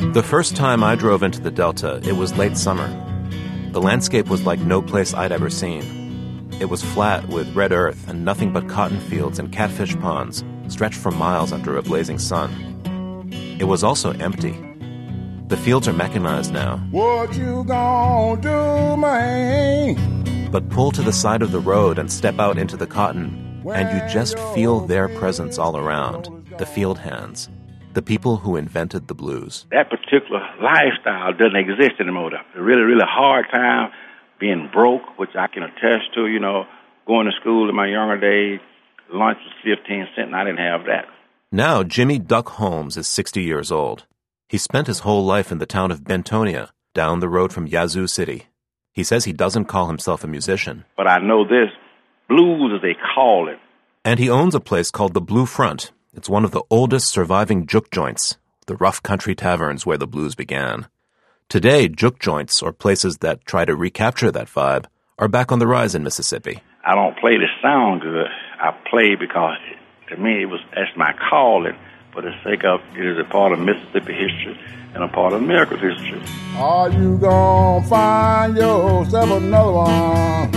The first time I drove into the Delta, it was late summer. The landscape was like no place I'd ever seen. It was flat with red earth and nothing but cotton fields and catfish ponds stretched for miles under a blazing sun. It was also empty. The fields are mechanized now. What you gonna do, man? But pull to the side of the road and step out into the cotton, and you just feel their presence all around, the field hands, the people who invented the blues. That particular lifestyle doesn't exist anymore. A really, really hard time being broke, which I can attest to, going to school in my younger days, lunch was 15 cents, and I didn't have that. Now, Jimmy Duck Holmes is 60 years old. He spent his whole life in the town of Bentonia, down the road from Yazoo City. He says he doesn't call himself a musician. But I know this, blues as they call it. And he owns a place called the Blue Front. It's one of the oldest surviving juke joints, the rough country taverns where the blues began. Today, juke joints, or places that try to recapture that vibe, are back on the rise in Mississippi. I don't play to sound good. I play because, to me, that's my calling. For the sake of it is a part of Mississippi history and a part of America's history. Are you gonna find yourself another one?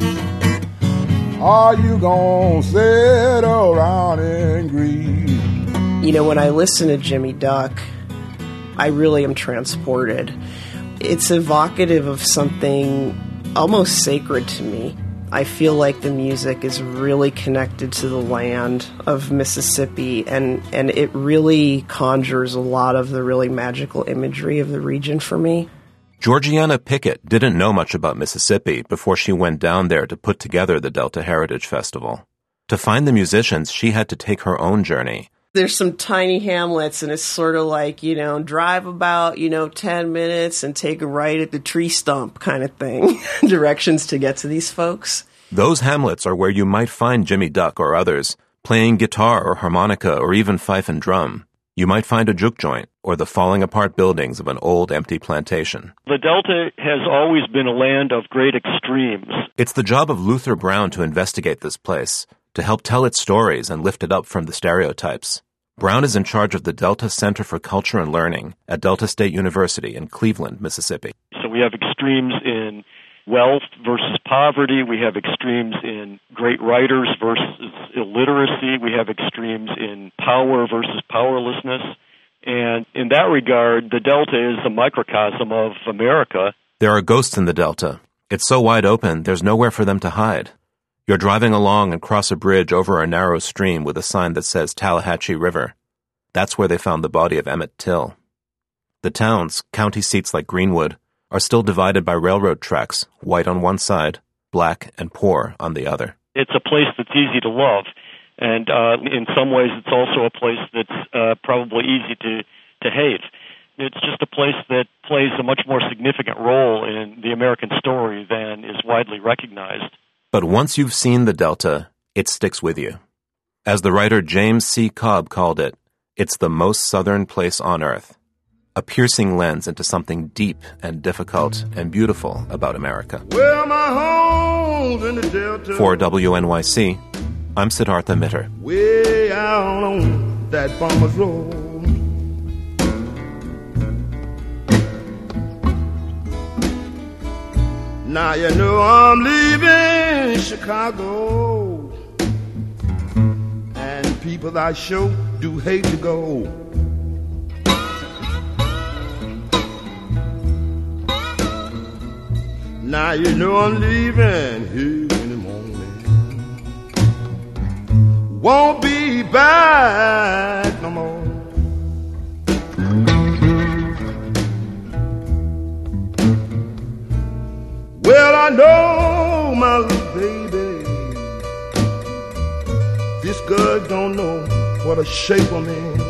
Are you gonna sit around and grieve? When I listen to Jimmy Duck, I really am transported. It's evocative of something almost sacred to me. I feel like the music is really connected to the land of Mississippi, and it really conjures a lot of the really magical imagery of the region for me. Georgiana Pickett didn't know much about Mississippi before she went down there to put together the Delta Heritage Festival. To find the musicians, she had to take her own journey. There's some tiny hamlets, and it's sort of like, drive about, 10 minutes and take a right at the tree stump kind of thing. Directions to get to these folks. Those hamlets are where you might find Jimmy Duck or others, playing guitar or harmonica or even fife and drum. You might find a juke joint or the falling apart buildings of an old empty plantation. The Delta has always been a land of great extremes. It's the job of Luther Brown to investigate this place, to help tell its stories and lift it up from the stereotypes. Brown is in charge of the Delta Center for Culture and Learning at Delta State University in Cleveland, Mississippi. So we have extremes in wealth versus poverty. We have extremes in great writers versus illiteracy. We have extremes in power versus powerlessness. And in that regard, the Delta is a microcosm of America. There are ghosts in the Delta. It's so wide open, there's nowhere for them to hide. You're driving along and cross a bridge over a narrow stream with a sign that says Tallahatchie River. That's where they found the body of Emmett Till. The towns, county seats like Greenwood, are still divided by railroad tracks, white on one side, black and poor on the other. It's a place that's easy to love, and in some ways it's also a place that's probably easy to hate. It's just a place that plays a much more significant role in the American story than is widely recognized. But once you've seen the Delta, it sticks with you. As the writer James C. Cobb called it, it's the most southern place on earth. A piercing lens into something deep and difficult and beautiful about America. Well, my home's in the Delta. For WNYC, I'm Siddhartha Mitter. Way out on that farmer's road. Now you know I'm leaving Chicago, and people I sure do hate to go. Now you know I'm leaving here in the morning. Won't be back no more. Well, I know my little baby, this girl don't know what a shape I'm in.